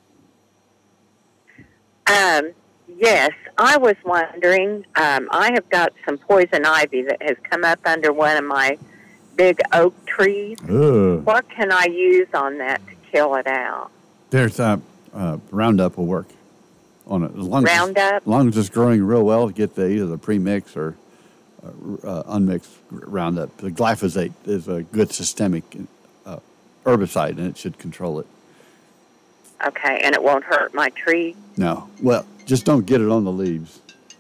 Um, yes, I was wondering. Um, I have got some poison ivy that has come up under one of my big oak trees. Ugh. What can I use on that to kill it out? There's uh, uh, Roundup will work on it. As long Roundup? As, as long as it's growing real well, get the either the premix or uh, uh, unmixed Roundup. The glyphosate is a good systemic uh, herbicide, and it should control it. Okay, and it won't hurt my tree? No. Well, just don't get it on the leaves.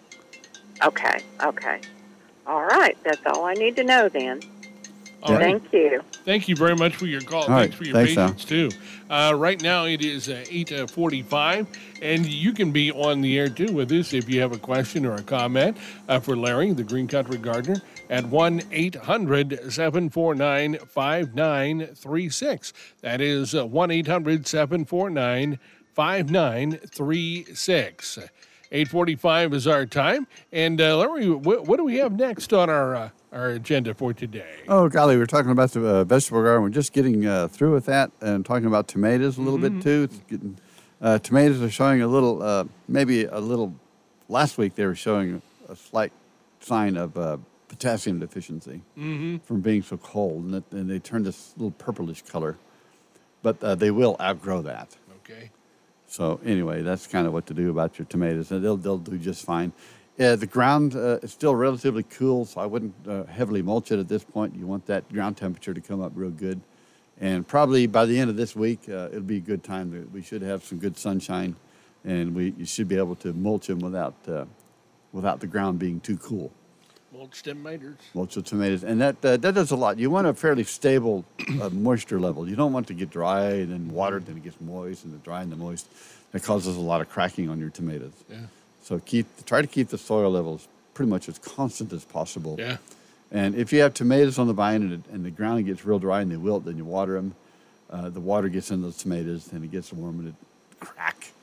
Okay, okay. All right, that's all I need to know then. All right. Thank you. Thank you very much for your call. All Thanks right. for your Thanks, patience, too. Uh, right now, it is uh, eight forty-five, and you can be on the air, too, with us if you have a question or a comment uh, for Larry, the Green Country Gardener, at one eight hundred seven four nine five nine three six. That is uh, one eight hundred seven four nine five nine three six. eight forty-five is our time. And, uh, Larry, what, what do we have next on our uh, our agenda for today? Oh, golly, we're talking about the uh, vegetable garden. We're just getting uh, through with that and talking about tomatoes a little Mm-hmm. bit, too. It's getting, uh, tomatoes are showing a little, uh, maybe a little, last week they were showing a slight sign of uh, potassium deficiency Mm-hmm. from being so cold, and, it, and they turned this little purplish color. But uh, they will outgrow that. Okay. So anyway, that's kind of what to do about your tomatoes, and they'll, they'll do just fine. Uh, the ground uh, is still relatively cool, so I wouldn't uh, heavily mulch it at this point. You want that ground temperature to come up real good. And probably by the end of this week, uh, it'll be a good time. To, we should have some good sunshine, and we you should be able to mulch them without, uh, without the ground being too cool. Mulch tomatoes. Mulch the tomatoes. And that, uh, that does a lot. You want a fairly stable uh, moisture level. You don't want to get dry and then watered, then it gets moist, and the dry and the moist. That causes a lot of cracking on your tomatoes. Yeah. So keep try to keep the soil levels pretty much as constant as possible. Yeah. And if you have tomatoes on the vine and, it, and the ground gets real dry and they wilt, then you water them. Uh, the water gets into those tomatoes and it gets warm and it crack.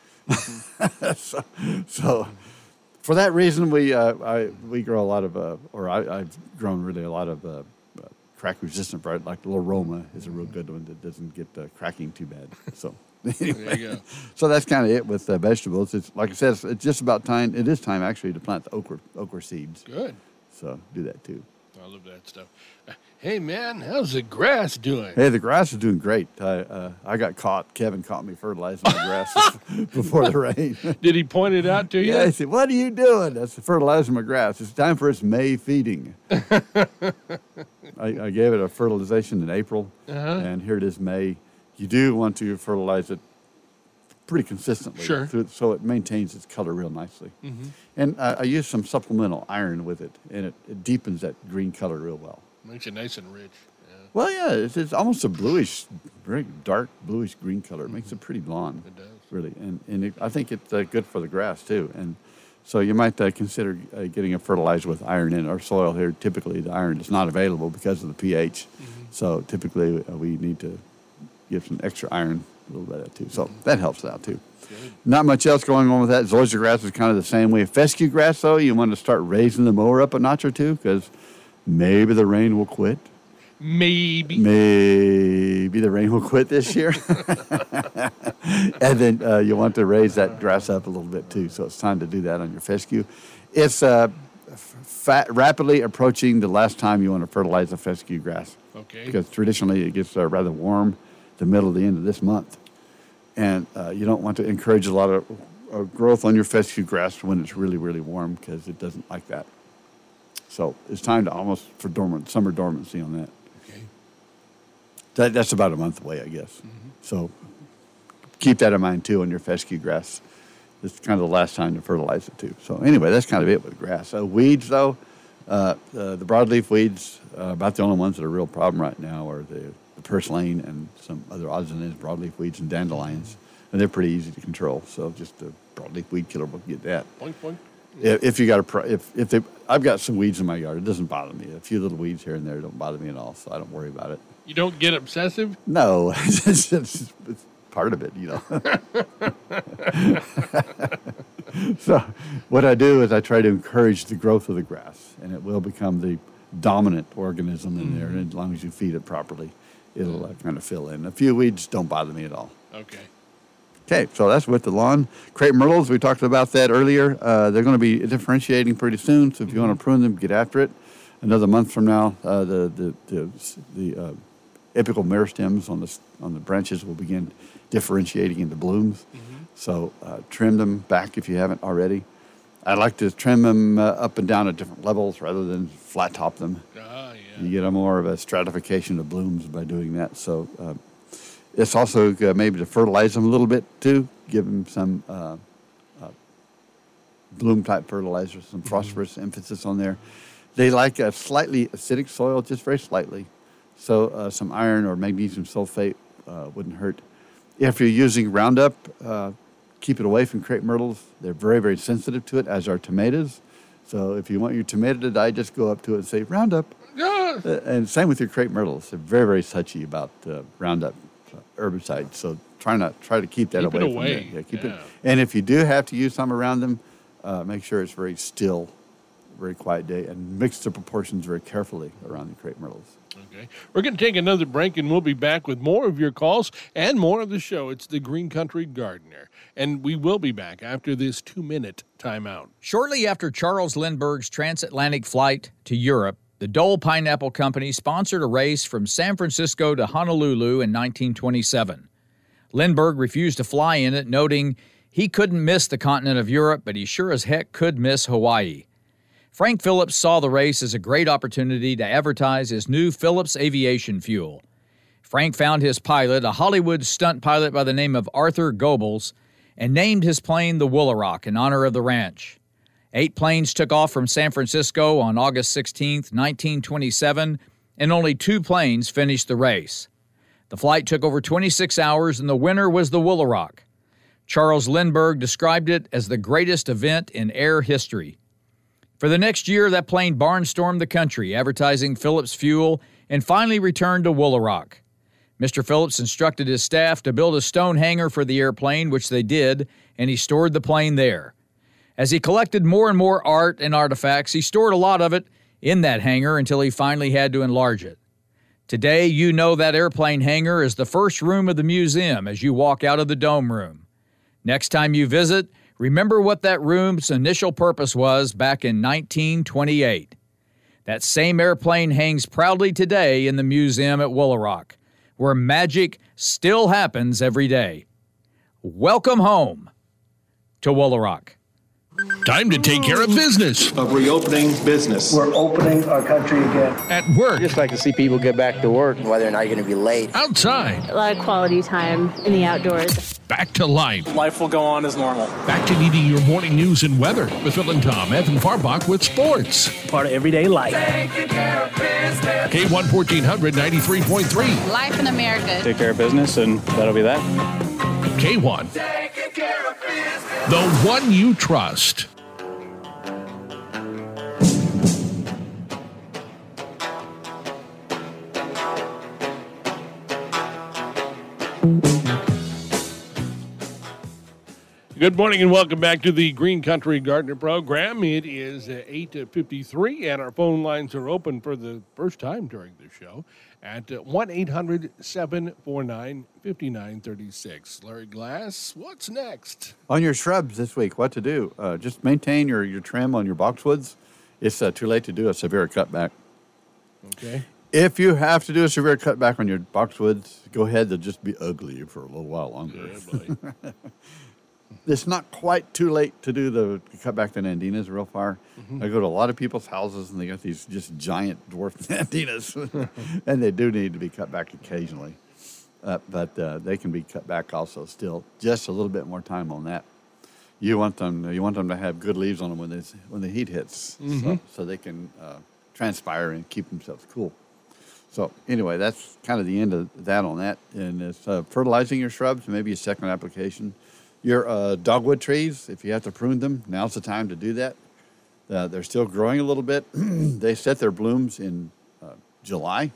so, so for that reason, we uh, I, we grow a lot of, uh, or I, I've grown really a lot of uh, uh, crack-resistant variety, like the Roma is a real good one that doesn't get uh, cracking too bad. So. Anyway, There you go. So that's kind of it with uh, vegetables. It's like I said, it's, it's just about time. It is time actually to plant the okra okra seeds. Good. So do that too. I love that stuff. Uh, Hey, man, how's the grass doing? Hey, the grass is doing great. I uh, I got caught. Kevin caught me fertilizing the grass before the rain. Did he point it out to you? Yeah, he said, "What are you doing?" I said, "Fertilizing my grass. It's time for its May feeding." I, I gave it a fertilization in April, Uh-huh. and here it is May. You do want to fertilize it pretty consistently, Sure. through, so it maintains its color real nicely. Mhm. And uh, I use some supplemental iron with it, and it, it deepens that green color real well. Makes it nice and rich. Well, yeah, it's, it's almost a bluish, very dark bluish green color. It makes it pretty lawn. It does. Really, and and it, I think it's uh, good for the grass too. And so you might uh, consider uh, getting a fertilizer with iron in our soil here. Typically, the iron is not available because of the pH. Mm-hmm. So typically, uh, we need to give some extra iron, a little bit of that too. So that helps out too. Good. Not much else going on with that. Zoysia grass is kind of the same way. Fescue grass, though, you want to start raising the mower up a notch or two because maybe the rain will quit. Maybe. Maybe the rain will quit this year. And then uh, you want to raise that grass up a little bit too. So it's time to do that on your fescue. It's uh, fat, rapidly approaching the last time you want to fertilize the fescue grass. Okay. Because traditionally it gets uh, rather warm the middle of the end of this month. And uh, you don't want to encourage a lot of uh, growth on your fescue grass when it's really, really warm because it doesn't like that. So it's time to almost for dormant, summer dormancy on that. Okay. That, that's about a month away, I guess. Mm-hmm. So keep that in mind, too, on your fescue grass. It's kind of the last time to fertilize it, too. So anyway, that's kind of it with grass. Uh, weeds, though, uh, uh, the broadleaf weeds, uh, about the only ones that are a real problem right now are the the purslane and some other odds and ends, broadleaf weeds and dandelions. And they're pretty easy to control. So just a broadleaf weed killer will get that. Point, point. If, if you got a, pro- if, if they, I've got some weeds in my yard. It doesn't bother me. A few little weeds here and there don't bother me at all. So I don't worry about it. You don't get obsessive? No, it's, it's, it's part of it, you know. So what I do is I try to encourage the growth of the grass, and it will become the dominant organism in mm. there. And as long as you feed it properly, it'll uh, kind of fill in. A few weeds don't bother me at all. Okay. Okay, so that's with the lawn. Crepe myrtles, we talked about that earlier. Uh, they're going to be differentiating pretty soon, so if you want to prune them, get after it. Another month from now, uh, the the the, the uh, apical meristems on the on the branches will begin differentiating into blooms. Mm-hmm. So uh, trim them back if you haven't already. I like to trim them uh, up and down at different levels rather than flat top them. Ah, yeah. You get a more of a stratification of blooms by doing that. So uh, it's also uh, maybe to fertilize them a little bit too. Give them some uh, uh, bloom type fertilizer, some phosphorus mm-hmm. emphasis on there. They like a slightly acidic soil, just very slightly. So uh, some iron or magnesium sulfate uh, wouldn't hurt. If you're using Roundup, uh, keep it away from crepe myrtles. They're very, very sensitive to it, as are tomatoes. So if you want your tomato to die, just go up to it and say, Roundup. Yeah. Uh, and same with your crepe myrtles. They're very, very touchy about uh, Roundup uh, herbicide. So try not try to keep that keep away it from away. them. Yeah, keep yeah. it. And if you do have to use some around them, uh, make sure it's very still, very quiet day, and mix the proportions very carefully around the crepe myrtles. Okay. We're going to take another break, and we'll be back with more of your calls and more of the show. It's the Green Country Gardener, and we will be back after this two-minute timeout. Shortly after Charles Lindbergh's transatlantic flight to Europe, the Dole Pineapple Company sponsored a race from San Francisco to Honolulu in nineteen twenty-seven. Lindbergh refused to fly in it, noting he couldn't miss the continent of Europe, but he sure as heck could miss Hawaii. Frank Phillips saw the race as a great opportunity to advertise his new Phillips aviation fuel. Frank found his pilot, a Hollywood stunt pilot by the name of Arthur Goebbels, and named his plane the Woolaroc in honor of the ranch. Eight planes took off from San Francisco on August sixteenth, nineteen twenty-seven, and only two planes finished the race. The flight took over twenty-six hours, and the winner was the Woolaroc. Charles Lindbergh described it as the greatest event in air history. For the next year, that plane barnstormed the country, advertising Phillips fuel, and finally returned to Woolaroc. Mister Phillips instructed his staff to build a stone hangar for the airplane, which they did, and he stored the plane there. As he collected more and more art and artifacts, he stored a lot of it in that hangar until he finally had to enlarge it. Today, you know that airplane hangar is the first room of the museum as you walk out of the dome room. Next time you visit, remember what that room's initial purpose was back in nineteen twenty-eight. That same airplane hangs proudly today in the museum at Woolaroc, where magic still happens every day. Welcome home to Woolaroc. Time to take care of business. Of reopening business. We're opening our country again. At work. Just like to see people get back to work, whether or not you're going to be late. Outside. A lot of quality time in the outdoors. Back to life. Life will go on as normal. Back to needing your morning news and weather with Phil and Tom. Evan Farbach with sports. Part of everyday life. Taking care of business. K one fourteen hundred ninety-three point three. Life in America. Take care of business, and that'll be that. K one. Taking care of business. The one you trust. Good morning and welcome back to the Green Country Gardener program. It is uh, eight fifty-three and our phone lines are open for the first time during the show at uh, one eight hundred seven four nine five nine three six. Larry Glass, what's next? On your shrubs this week, what to do? Uh, just maintain your, your trim on your boxwoods. It's uh, too late to do a severe cutback. Okay. If you have to do a severe cutback on your boxwoods, go ahead. They'll just be ugly for a little while longer. Yeah, It's not quite too late to do the cutback to Nandinas real far. Mhm. I go to a lot of people's houses, and they got these just giant dwarf Nandinas, and they do need to be cut back occasionally. Uh, but uh, they can be cut back also still. Just a little bit more time on that. You want them. You want them to have good leaves on them when, when the heat hits, so, Mhm. so they can uh, transpire and keep themselves cool. So anyway, that's kind of the end of that on that. And it's uh, fertilizing your shrubs, maybe a second application. Your uh, dogwood trees, if you have to prune them, now's the time to do that. Uh, they're still growing a little bit. They set their blooms in uh, July.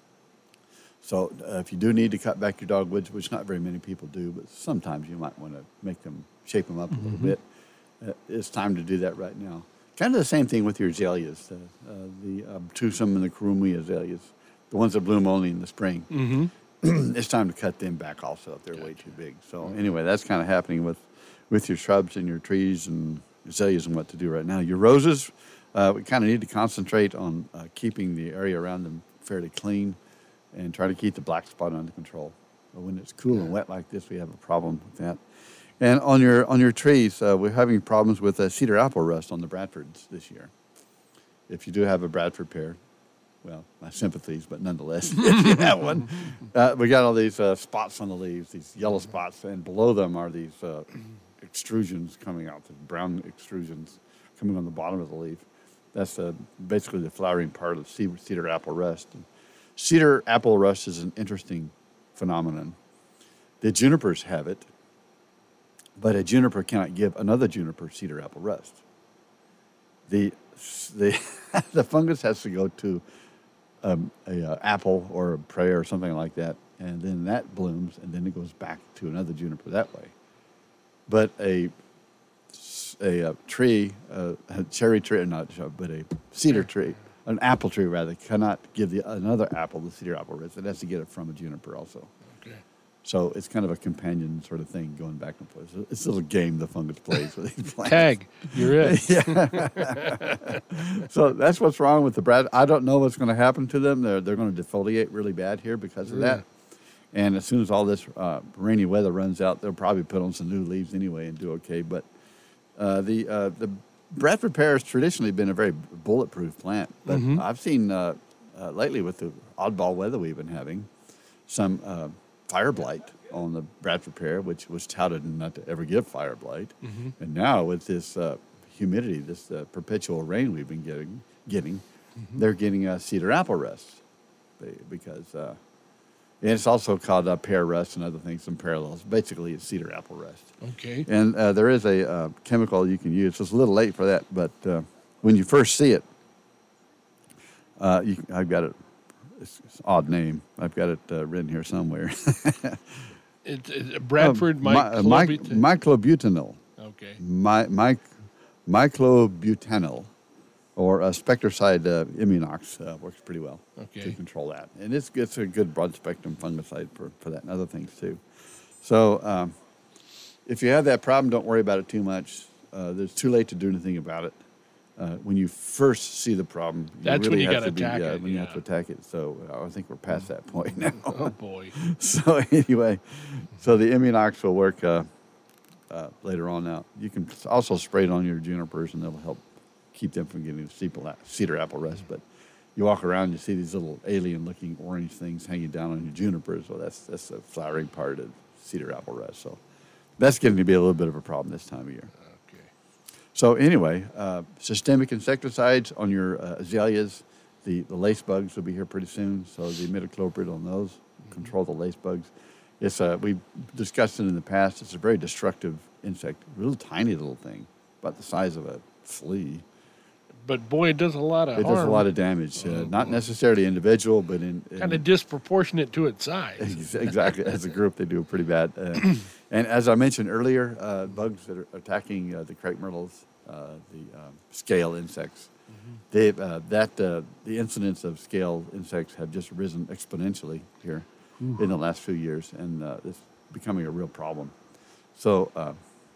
So uh, if you do need to cut back your dogwoods, which not very many people do, but sometimes you might want to make them, shape them up a little Mhm. bit, uh, it's time to do that right now. Kind of the same thing with your azaleas, uh, uh, the obtusum and the kurumi azaleas, the ones that bloom only in the spring. Mhm. It's time to cut them back also if they're way too big. So anyway, that's kind of happening with, with your shrubs and your trees and azaleas and what to do right now. Your roses, uh, we kind of need to concentrate on uh, keeping the area around them fairly clean and try to keep the black spot under control. But when it's cool and wet like this, we have a problem with that. And on your on your trees, uh, we're having problems with uh, cedar apple rust on the Bradfords this year. If you do have a Bradford pear, well, my sympathies, but nonetheless, if you have one, uh, we got all these uh, spots on the leaves, these yellow spots, and below them are these uh, extrusions coming out, the brown extrusions coming on the bottom of the leaf. That's uh, basically the flowering part of cedar, cedar apple rust. And cedar apple rust is an interesting phenomenon. The junipers have it, but a juniper cannot give another juniper cedar apple rust. The the the fungus has to go to Um, a uh, apple or a prayer or something like that, and then that blooms, and then it goes back to another juniper that way. But a a, uh tree, uh, a cherry tree, not but a cedar tree, an apple tree rather, cannot give the another apple the cedar apple rust. It has to get it from a juniper also. Okay. So it's kind of a companion sort of thing going back and forth. It's a little game the fungus plays with these plants. Tag, you're it. Yeah. So that's what's wrong with the Brad. I don't know what's going to happen to them. They're they're going to defoliate really bad here because of that. And as soon as all this uh, rainy weather runs out, they'll probably put on some new leaves anyway and do okay. But uh, the uh, the Bradford pear has traditionally been a very bulletproof plant. But Mhm. I've seen uh, uh, lately with the oddball weather we've been having, some uh, fire blight on the Bradford pear, which was touted not to ever give fire blight. Mhm. And now with this uh, humidity, this uh, perpetual rain we've been getting, getting, Mhm. they're getting uh, cedar apple rust They- because uh, and it's also called uh, pear rust and other things, some parallels. Basically, it's cedar apple rust. Okay. And uh, there is a uh, chemical you can use. It's a little late for that, but uh, when you first see it, uh, you, I've got it. It's, it's an odd name. I've got it uh, written here somewhere. It's, it's Bradford uh, my, uh, my, myclobut- myclobutanol. Okay. My, my, myclobutanol, or uh, Spectracide uh, Immunox uh, works pretty well Okay. to control that. And it's, it's a good broad spectrum fungicide for, for that and other things too. So um, if you have that problem, don't worry about it too much. Uh, it's too late to do anything about it. Uh, when you first see the problem, you That's when really you have gotta to be, attack uh, it, when you have yeah. to attack it. So uh, I think we're past that point now. Oh, boy. So anyway, so the Immunox will work uh, uh, later on. Now you can also spray it on your junipers, and that'll help keep them from getting the cedar apple rust. But you walk around, you see these little alien-looking orange things hanging down on your junipers. Well, that's that's the flowering part of cedar apple rust. So that's getting to be a little bit of a problem this time of year. Okay. So anyway, uh, systemic insecticides on your uh, azaleas. The, the lace bugs will be here pretty soon, so the imidacloprid on those control the lace bugs. It's uh, we discussed it in the past. It's a very destructive insect, real tiny little thing, about the size of a flea. but boy, it does a lot of It harm. does a lot of damage. Uh, not necessarily individual, but in, in Kind of disproportionate to its size. exactly. As a group, they do pretty bad. Uh, and as I mentioned earlier, uh, bugs that are attacking uh, the crepe myrtles, uh, the um, scale insects, they uh, that uh, the incidence of scale insects have just risen exponentially here Ooh. in the last few years, and uh, it's becoming a real problem. So, uh,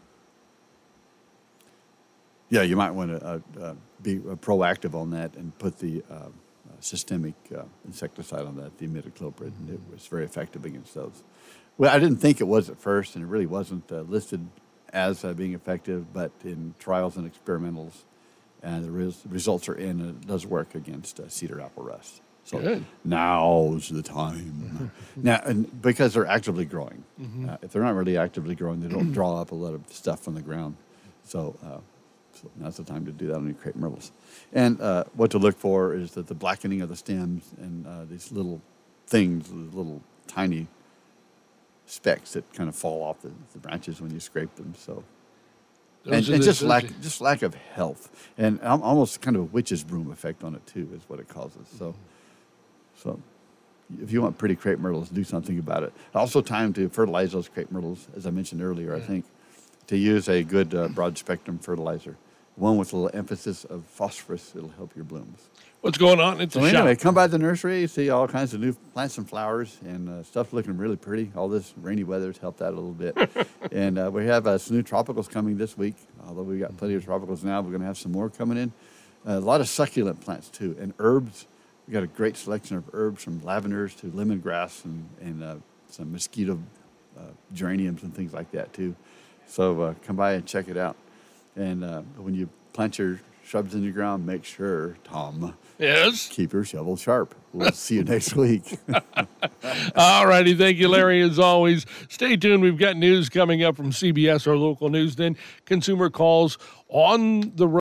yeah, you might want to uh, uh, be uh, proactive on that and put the uh, uh, systemic uh, insecticide on that, the imidacloprid. Mm-hmm. It was very effective against those. Well, I didn't think it was at first, and it really wasn't uh, listed as uh, being effective, but in trials and experimentals, and the res- results are in, and it does work against uh, cedar apple rust. So Good. Now's the time. Now, and because they're actively growing. Mhm. Uh, if they're not really actively growing, they don't draw up a lot of stuff from the ground. So, uh, so now's the time to do that on your crepe myrtles. And uh, what to look for is that the blackening of the stems and uh, these little things, these little tiny specks that kind of fall off the, the branches when you scrape them. So, Those and, are and the- just those lack, are- just lack of health, and al- almost kind of a witch's broom effect on it too, is what it causes. So, so if you want pretty crepe myrtles, do something about it. Also, time to fertilize those crepe myrtles, as I mentioned earlier. I think to use a good uh, broad spectrum fertilizer, one with a little emphasis of phosphorus, it'll help your blooms. What's going on? It's So a anyway, shop. come by the nursery, see all kinds of new plants and flowers, and uh, stuff looking really pretty. All this rainy weather's helped out a little bit. And uh, we have uh, some new tropicals coming this week. Although we've got plenty of tropicals now, we're going to have some more coming in. Uh, a lot of succulent plants, too, and herbs. We've got a great selection of herbs from lavenders to lemongrass and, and uh, some mosquito uh, geraniums and things like that, too. So uh, come by and check it out. And uh, when you plant your shrubs in the ground, make sure, Tom, yes, keep your shovel sharp. We'll see you next week. All righty. Thank you, Larry, as always. Stay tuned. We've got news coming up from C B S, our local news. Then consumer calls on the road.